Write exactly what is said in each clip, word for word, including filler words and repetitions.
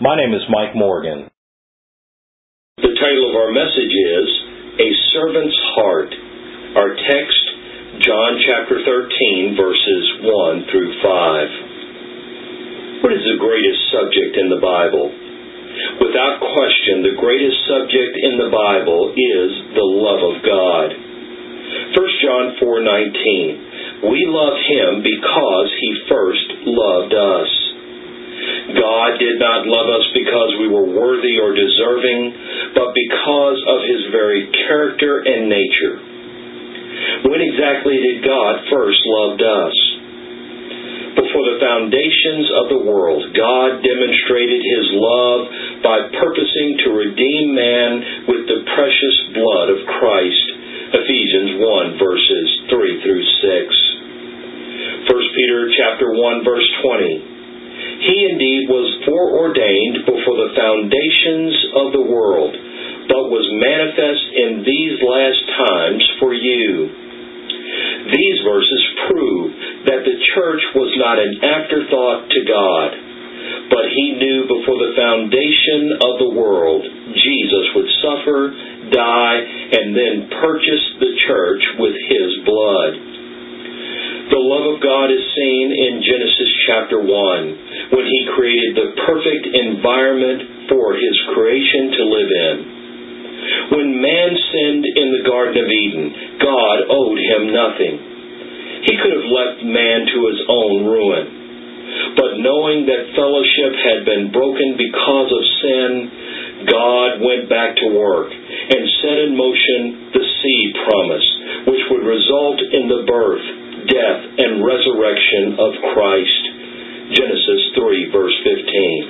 My name is Mike Morgan. The title of our message is A Servant's Heart. Our text, John chapter thirteen, verses one through five. What is the greatest subject in the Bible? Without question, the greatest subject in the Bible is the love of God. First John four nineteen. We love Him because He first loved us. God did not love us because we were worthy or deserving, but because of His very character and nature. When exactly did God first love us? Before the foundations of the world, God demonstrated His love by purposing to redeem man with the precious blood of Christ. Ephesians one, verses three through six. First Peter chapter one, verse twenty. He indeed was foreordained before the foundations of the world, but was manifest in these last times for you. These verses prove that the church was not an afterthought to God, but He knew before the foundation of the world Jesus would suffer, die, and then purchase the church with His blood. The love of God is seen in Genesis chapter one, when He created the perfect environment for His creation to live in. When man sinned in the Garden of Eden, God owed him nothing. He could have left man to his own ruin. But knowing that fellowship had been broken because of sin, God went back to work and set in motion the seed promise, which would result in the birth, death, and resurrection of Christ. Genesis three, verse fifteen.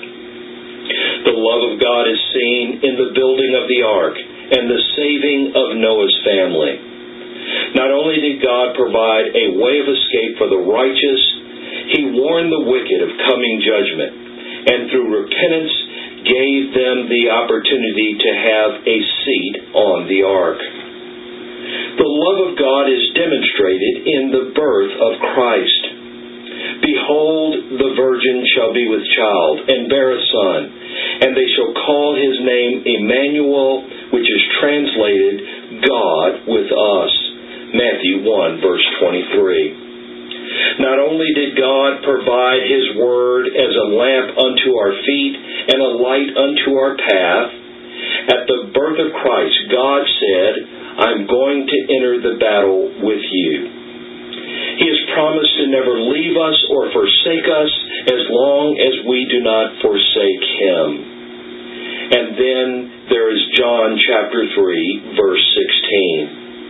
The love of God is seen in the building of the ark and the saving of Noah's family. Not only did God provide a way of escape for the righteous, He warned the wicked of coming judgment, and through repentance gave them the opportunity to have a seat on the ark. The love of God is demonstrated in the birth of Christ. Behold, the virgin shall be with child, and bear a son, and they shall call His name Emmanuel, which is translated, God with us. Matthew one, verse twenty-three. Not only did God provide His Word as a lamp unto our feet and a light unto our path, at the birth of Christ, God said, I'm going to enter the battle with you. He has promised to never leave us or forsake us as long as we do not forsake Him. And then there is John chapter three, verse sixteen.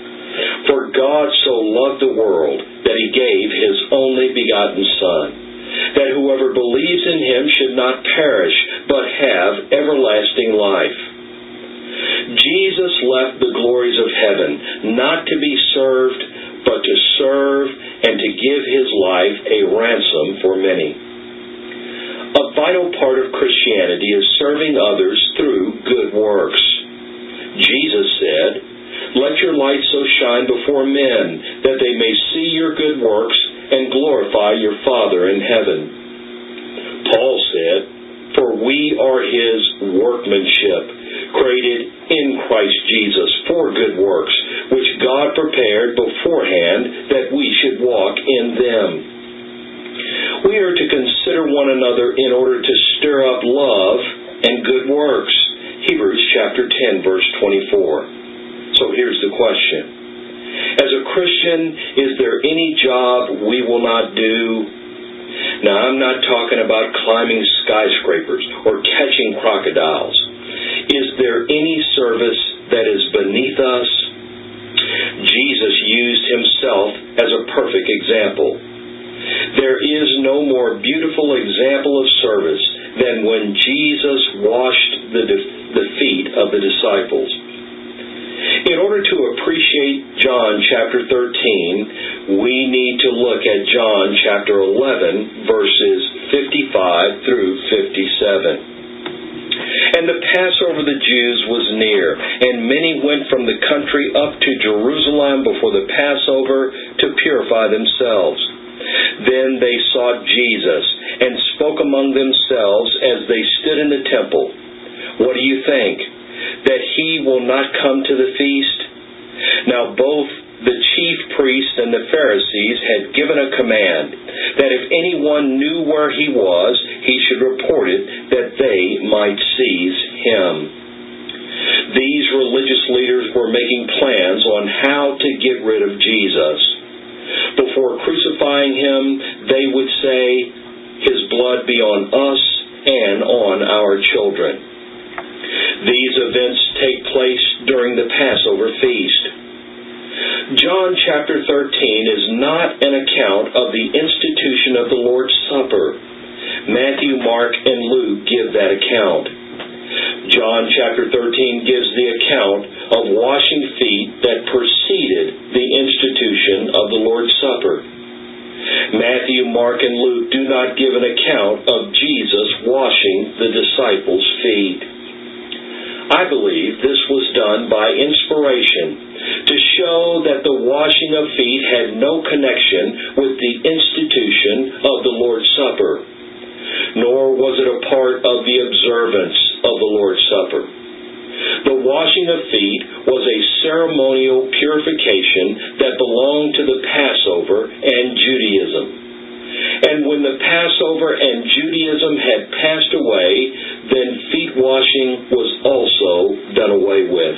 For God so loved the world that He gave His only begotten Son, that whoever believes in Him should not perish, but have everlasting life. Jesus left the glories of heaven not to be served, but to serve and to give His life a ransom for many. A vital part of Christianity is serving others through good works. Jesus said, let your light so shine before men that they may see your good works and glorify your Father in heaven. Paul said, for we are His workmanship, created in Christ Jesus for good works, which God prepared beforehand that we should walk in them. We are to consider one another in order to stir up love and good works. Hebrews chapter ten, verse twenty-four. So here's the question. As a Christian, is there any job we will not do? Now, I'm not talking about climbing skyscrapers or catching crocodiles. Is there any service that is beneath us? Jesus used Himself as a perfect example. There is no more beautiful example of service than when Jesus washed the, the feet of the disciples. In order to appreciate John chapter thirteen, we need to look at John chapter eleven, verses fifty-five through fifty-seven. And the Passover of the Jews was near, and many went from the country up to Jerusalem before the Passover to purify themselves. Then they sought Jesus, and spoke among themselves as they stood in the temple, "What do you think? That he will not come to the feast?" Now both the chief priests and the Pharisees had given a command that if anyone knew where he was, he should report it, that they might seize him. These religious leaders were making plans on how to get rid of Jesus. Before crucifying him, they would say, "His blood be on us and on our children." These events take place during the Passover feast. John chapter thirteen is not an account of the institution of the Lord's Supper. Matthew, Mark, and Luke give that account. John chapter thirteen gives the account of washing feet that preceded the institution of the Lord's Supper. Matthew, Mark, and Luke do not give an account of Jesus washing the disciples' feet. I believe this was done by inspiration to show that the washing of feet had no connection with the institution of the Lord's Supper, nor was it a part of the observance of the Lord's Supper. The washing of feet was a ceremonial purification that belonged to the Passover and Judaism. And when the Passover and Judaism had passed away, then feet washing was also done away with.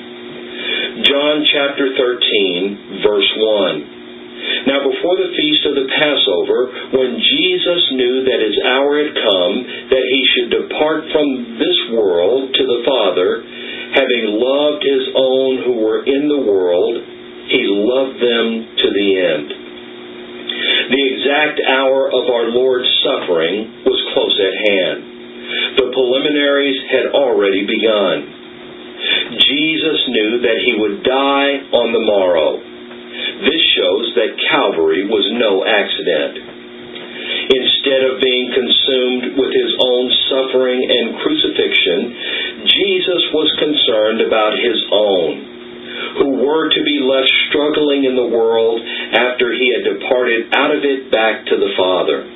John chapter thirteen, verse one. Now before the feast of the Passover, when Jesus knew that his hour had come, that he should depart from this world to the Father, having loved his own who were in the world, he loved them to the end. The exact hour of our Lord's suffering was close at hand. The preliminaries had already begun. Jesus knew that he would die on the morrow. This shows that Calvary was no accident. Instead of being consumed with his own suffering and crucifixion, Jesus was concerned about his own, who were to be left struggling in the world after he had departed out of it back to the Father.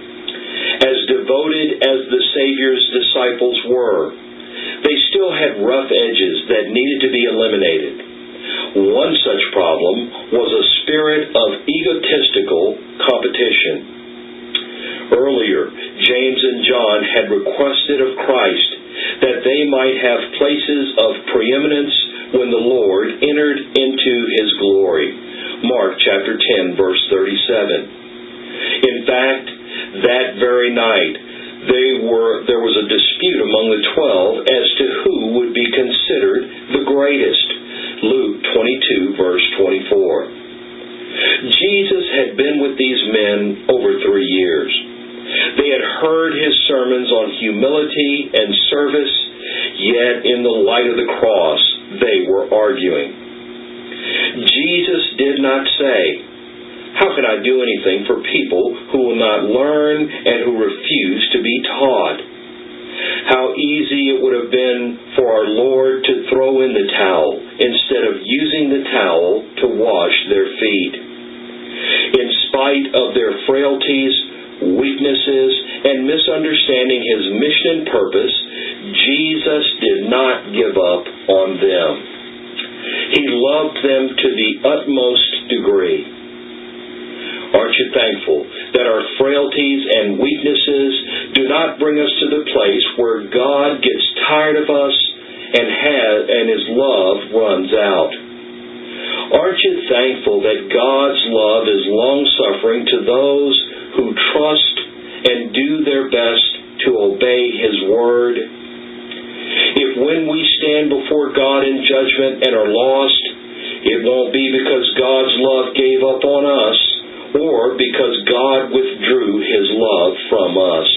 As devoted as the Savior's disciples were, they still had rough edges that needed to be eliminated. One such problem was a spirit of egotistical competition. Earlier, James and John had requested of Christ that they might have places of preeminence when the Lord entered into his glory. Mark chapter ten, verse thirty-seven. In fact, that very night, they were, there was a dispute among the twelve as to who would be considered the greatest. Luke twenty-two, verse twenty-four. Jesus had been with these men over three years. They had heard his sermons on humility and service, yet in the light of the cross, they were arguing. Jesus did not say, "How can I do anything for people who will not learn and who refuse to be taught?" How easy it would have been for our Lord to throw in the towel instead of using the towel to wash their feet. In spite of their frailties, weaknesses, and misunderstanding his mission and purpose, Jesus did not give up on them. He loved them to the utmost degree. Aren't you thankful that our frailties and weaknesses do not bring us to the place where God gets tired of us and has, and his love runs out? Aren't you thankful that God's love is long-suffering to those who trust and do their best to obey his word? If when we stand before God in judgment and are lost, it won't be because God's love gave up on us, or because God withdrew his love from us.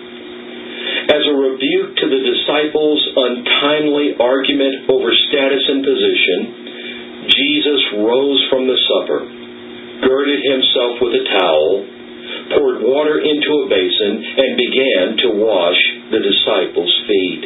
As a rebuke to the disciples' untimely argument over status and position, Jesus rose from the supper, girded himself with a towel, poured water into a basin, and began to wash the disciples' feet.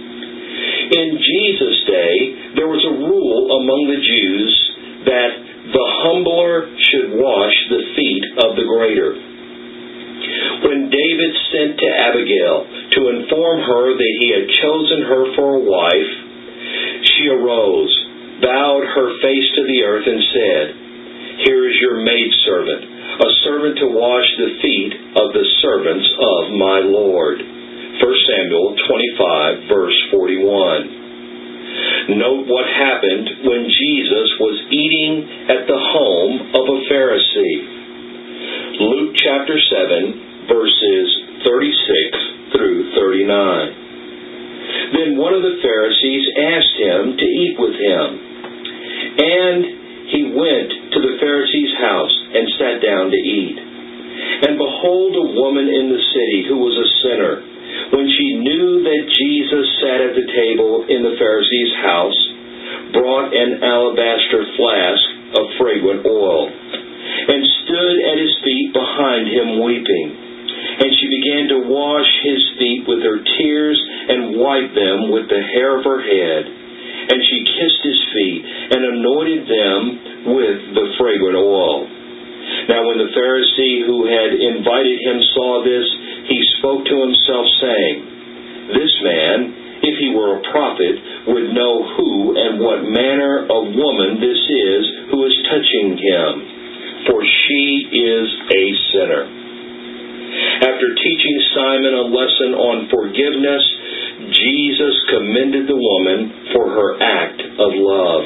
In Jesus' day, there was a rule among the Jews that the humbler should wash the feet of the greater. When David sent to Abigail to inform her that he had chosen her for a wife, she arose, bowed her face to the earth, and said, "Here is your maidservant, a servant to wash the feet of the servants of my Lord." First Samuel twenty-five, verse forty-one. Note what happened when Jesus was eating at the home of a Pharisee. Luke chapter seven, verses thirty-six through thirty-nine. Then one of the Pharisees asked him to eat with him. And he went to the Pharisee's house and sat down to eat. And behold, a woman in the city who was a sinner, when she knew that Jesus sat at the table in the Pharisee's house, brought an alabaster flask of fragrant oil, and stood at his feet behind him weeping. And she began to wash his feet with her tears and wiped them with the hair of her head. And she kissed his feet and anointed them with the fragrant oil. Now when the Pharisee who had invited him saw this, he spoke to himself, saying, "This man, if he were a prophet, would know who and what manner of woman this is who is touching him, for she is a sinner." After teaching Simon a lesson on forgiveness, Jesus commended the woman for her act of love.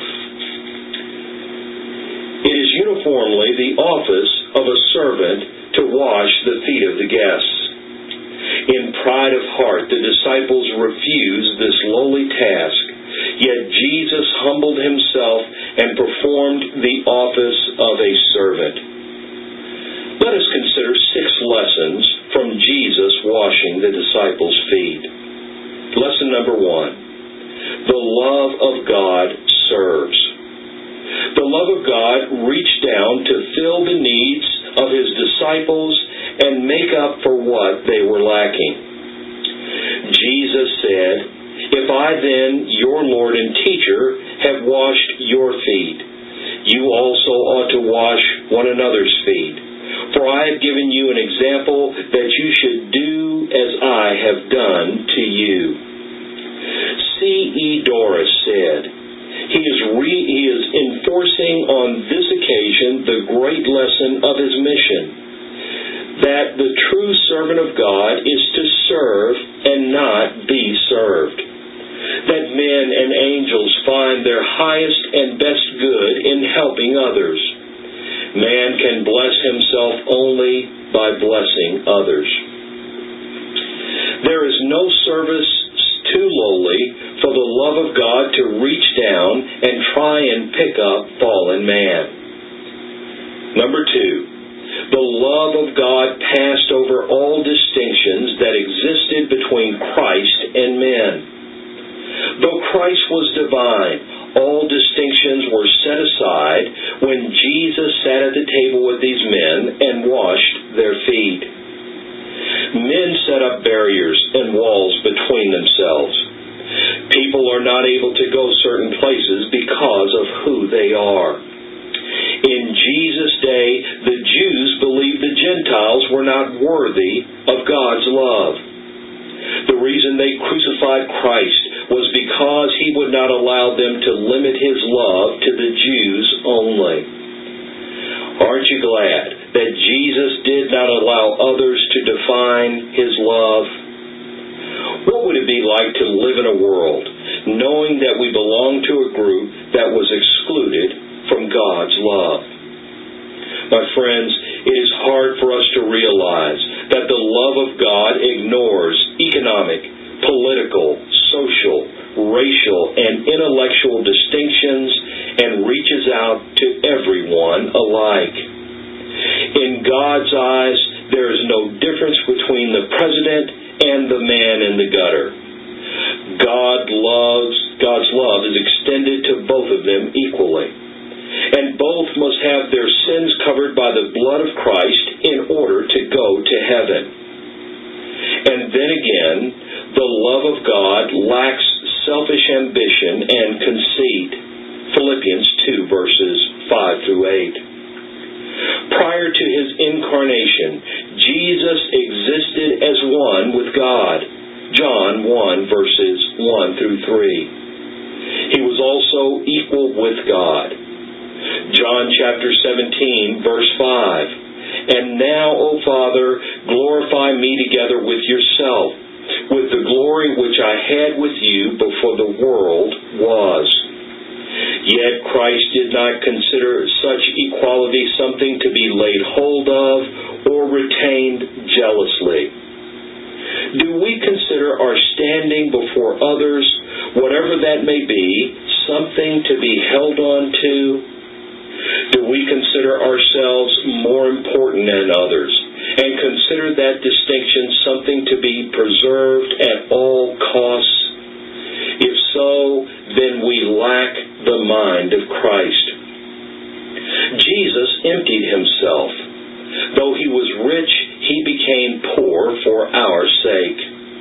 It is uniformly the office of a servant to wash the feet of the guests. In pride of heart, the disciples refused this lowly task, yet Jesus humbled himself and performed the office of a servant. Let us consider six lessons from Jesus washing the disciples' feet. Lesson number one. The love of God serves. The love of God reached down to fill the needs of his disciples and make up for what they were lacking. Jesus said, "If I then, your Lord and teacher, have washed your feet, you also ought to wash one another's feet. For I have given you an example that you should do as I have done to you." C E Doris said, He is, re- he is enforcing on this occasion the great lesson of his mission, that the true servant of God is to serve and not be served. That men and angels find their highest and best good in helping others. Man can bless himself only by blessing others. There is no service too lowly for the love of God to reach down and try and pick up fallen man. Number two, the love of God passed over all distinctions that existed between Christ and men. Though Christ was divine, all distinctions were set aside when Jesus sat at the table with these men and washed their feet. Men set up barriers and walls between themselves. People are not able to go certain places because of who they are. In Jesus' day, the Jews believed the Gentiles were not worthy of God's love. The reason they crucified Christ was because he would not allow them to limit his love to the Jews only. Aren't you glad that Jesus did not allow others to define his love? What would it be like to live in a world knowing that we belong to a group that was excluded from God's love? My friends, it is hard for us to realize that the love of God ignores economic, political, social, racial, and intellectual distinctions and reaches out to everyone alike. In God's eyes, there is no difference between the president and the man in the gutter. God loves, God's love is extended to both of them equally. And both must have their sins covered by the blood of Christ in order to go to heaven. And then again, the love of God lacks selfish ambition and conceit. Philippians two, verses five through eight. Prior to his incarnation, Jesus existed as one with God. John one, verses one through three. He was also equal with God. John chapter seventeen, verse five. And now, O Father, glorify me together with yourself, with the glory which I had with you before the world was. Yet Christ did not consider such equality something to be laid hold of or retained jealously. Do we consider our standing before others, whatever that may be, something to be held on to? Do we consider ourselves more important than others, and consider that distinction something to be preserved at all costs? If so, then we lack the mind of Christ. Jesus emptied himself. Though he was rich, he became poor for our sake.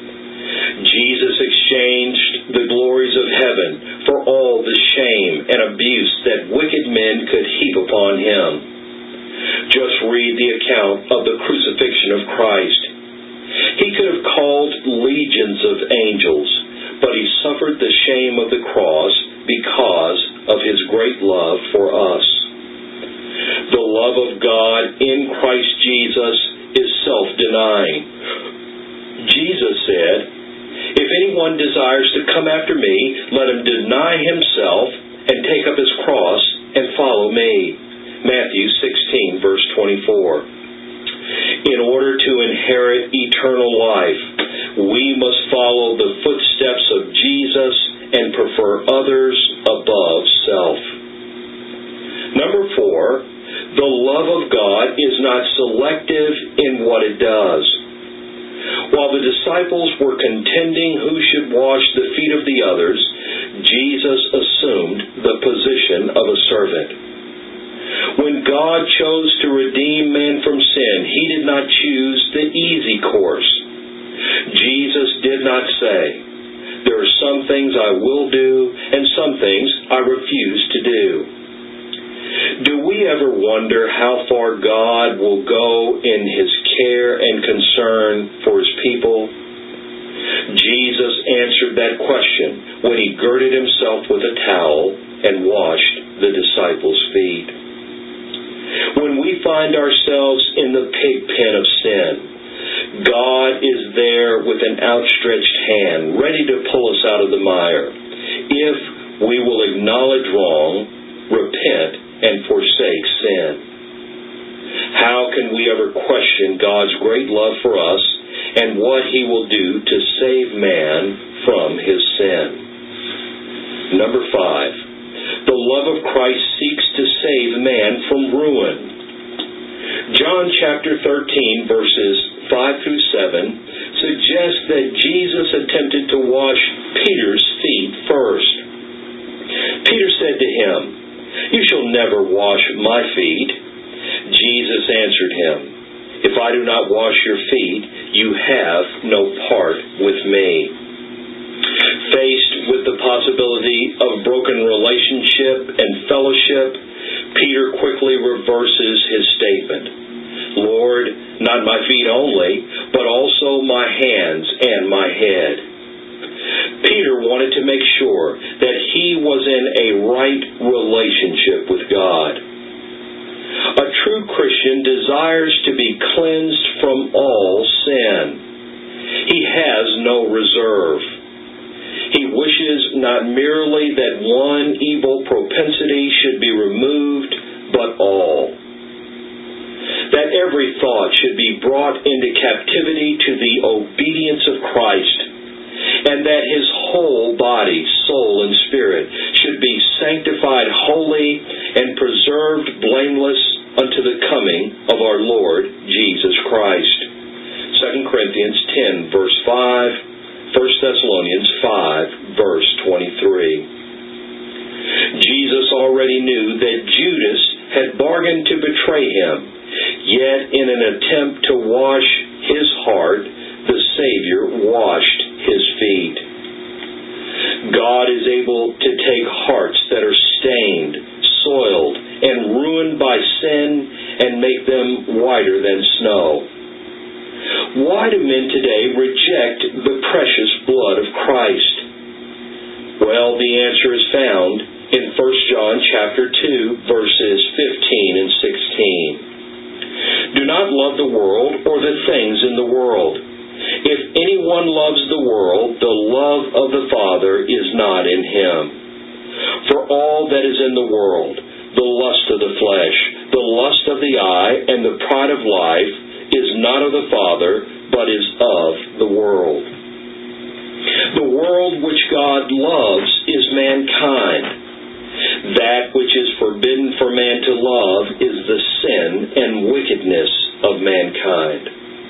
Jesus exchanged the glories of heaven for all the shame and abuse that wicked men could heap upon him. Just read the account of the crucifixion of Christ. He could have called legions of angels, but he suffered the shame of the cross because of his great love for us. The love of God in Christ Jesus is self-denying. Jesus said, "If anyone desires to come after me, let him deny himself and take up his cross and follow me." Matthew sixteen, verse twenty-four. In order to inherit eternal life, we must follow the footsteps of Jesus and prefer others above self. Number four, the love of God is not selective in what it does. While the disciples were contending who should wash the feet of the others, Jesus assumed the position of a servant. When God chose to redeem man from sin, he did not choose the easy course. Jesus did not say, "There are some things I will do, and some things I refuse to do." Do we ever wonder how far God will go in his care and concern for his people? Jesus answered that question when he girded himself with a towel and washed the disciples' feet. When we find ourselves in the pig pen of sin, God is there with an outstretched hand, ready to pull us out of the mire, if we will acknowledge wrong, repent, and forsake sin. How can we ever question God's great love for us and what he will do to save man from his sin? Number five, the love of Christ seeks to save man from ruin. John chapter thirteen, verses five through seven, suggests that Jesus attempted to wash Peter's feet first. Peter said to him, "You shall never wash my feet." Jesus answered him, "If I do not wash your feet, you have no part with me." Faced with the possibility of broken relationship and fellowship, Peter quickly reverses his statement. "Lord, not my feet only, but also my hands and my head." Peter wanted to make sure that he was in a right relationship with God. A true Christian desires to be cleansed from all sin. He has no reserve. He wishes not merely that one evil propensity should be removed, but all. That every thought should be brought into captivity to the obedience of Christ, and that his whole body, soul, and spirit should be sanctified holy and preserved blameless unto the coming of our Lord Jesus Christ. Second Corinthians ten, verse five, First Thessalonians five, verse twenty-three. Jesus already knew that Judas had bargained to betray him, yet in an attempt to wash his heart, the Savior washed his feet. God is able to take hearts that are stained, soiled, and ruined by sin and make them whiter than snow. Why do men today reject the precious blood of Christ? Well, the answer is found in First John chapter two, verses fifteen and sixteen. Do not love the world or the things in the world. If anyone loves the world, the love of the Father is not in him. For all that is in the world, the lust of the flesh, the lust of the eye, and the pride of life, is not of the Father, but is of the world. The world which God loves is mankind. That which is forbidden for man to love is the sin and wickedness of mankind.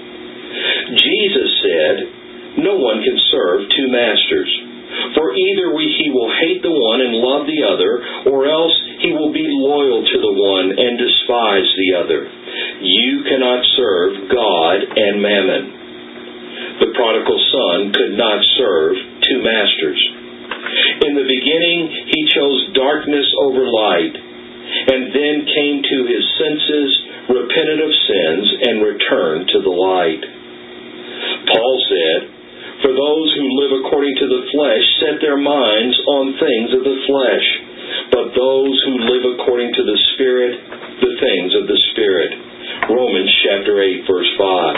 Jesus said, "No one can serve two masters. For either we, he will hate the one and love the other, or else he will be loyal to the one and despise the other. You cannot serve God and mammon." The prodigal son could not serve two masters. In the beginning, he chose darkness over light, and then came to his senses, repented of sins, and returned to the light. Paul said, "For those who live according to the flesh set their minds on things of the flesh, but those who live according to the Spirit, the things of the Spirit." Romans chapter eight, verse five.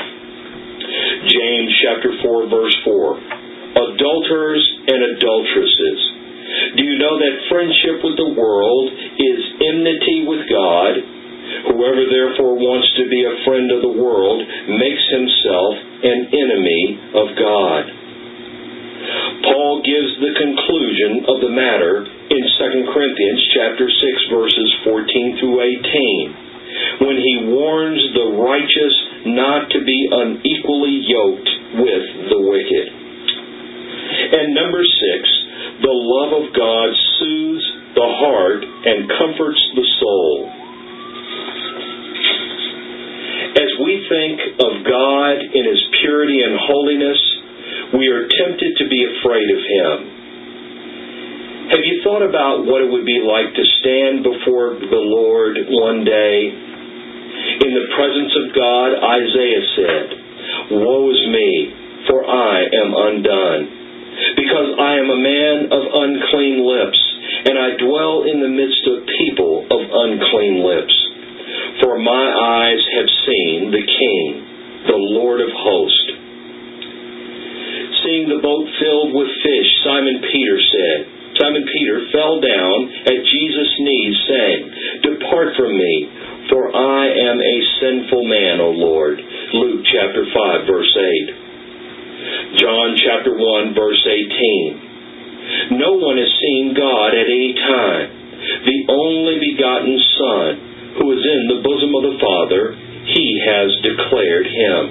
James chapter four, verse four. Adulterers and adulteresses, do you know that friendship with the world is enmity with God? Whoever therefore wants to be a friend of the world makes himself an enemy of God. Paul gives the conclusion of the matter in Second Corinthians chapter six, verses fourteen through eighteen, when he warns the righteous not to be unequally yoked with the wicked. And number six, the love of God soothes the heart and comforts the soul. As we think of God in His purity and holiness, we are tempted to be afraid of Him. Have you thought about what it would be like to stand before the Lord one day? In the presence of God, Isaiah said, "Woe is me, for I am undone, because I am a man of unclean lips, and I dwell in the midst of people of unclean lips. For my eyes have seen the King, the Lord of hosts." Seeing the boat filled with fish, Simon Peter said, Simon Peter fell down at Jesus' knees, saying, "Depart from me, for I am a sinful man, O Lord." Luke chapter five, verse eight. John chapter one, verse eighteen. No one has seen God at any time. The only begotten Son, who is in the bosom of the Father, He has declared Him.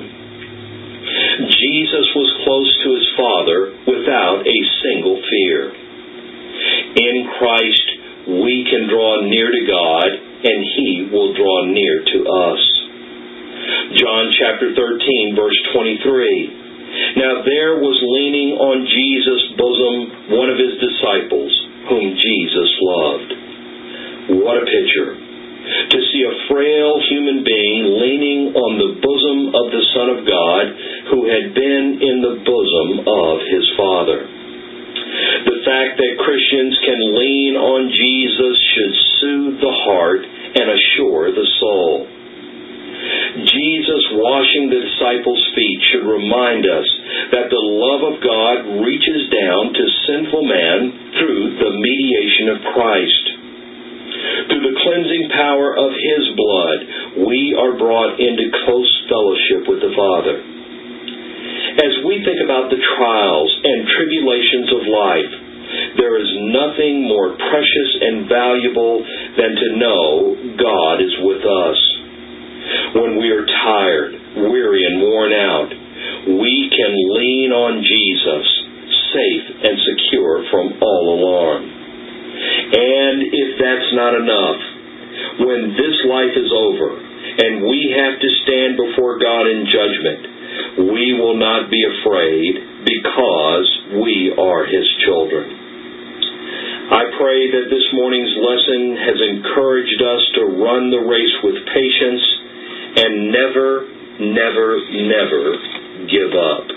Jesus was close to His Father without a single fear. In Christ, we can draw near to God, and He will draw near to us. John chapter thirteen, verse twenty-three. Now there was leaning on Jesus' bosom one of His disciples, whom Jesus loved. What a picture! To see a frail human being leaning on the bosom of the Son of God, who had been in the bosom of His Father. The fact that Christians can lean on Jesus should soothe the heart and assure the soul. Jesus washing the disciples' feet should remind us that the love of God reaches down to sinful man through the mediation of Christ. Through the cleansing power of His blood, we are brought into close fellowship with the Father. As we think about the trials and tribulations of life, there is nothing more precious and valuable than to know God is with us. When we are tired, weary, and worn out, we can lean on Jesus, safe and secure from all alarm. And if that's not enough, when this life is over and we have to stand before God in judgment, we will not be afraid because we are His children. I pray that this morning's lesson has encouraged us to run the race with patience and never, never, never give up.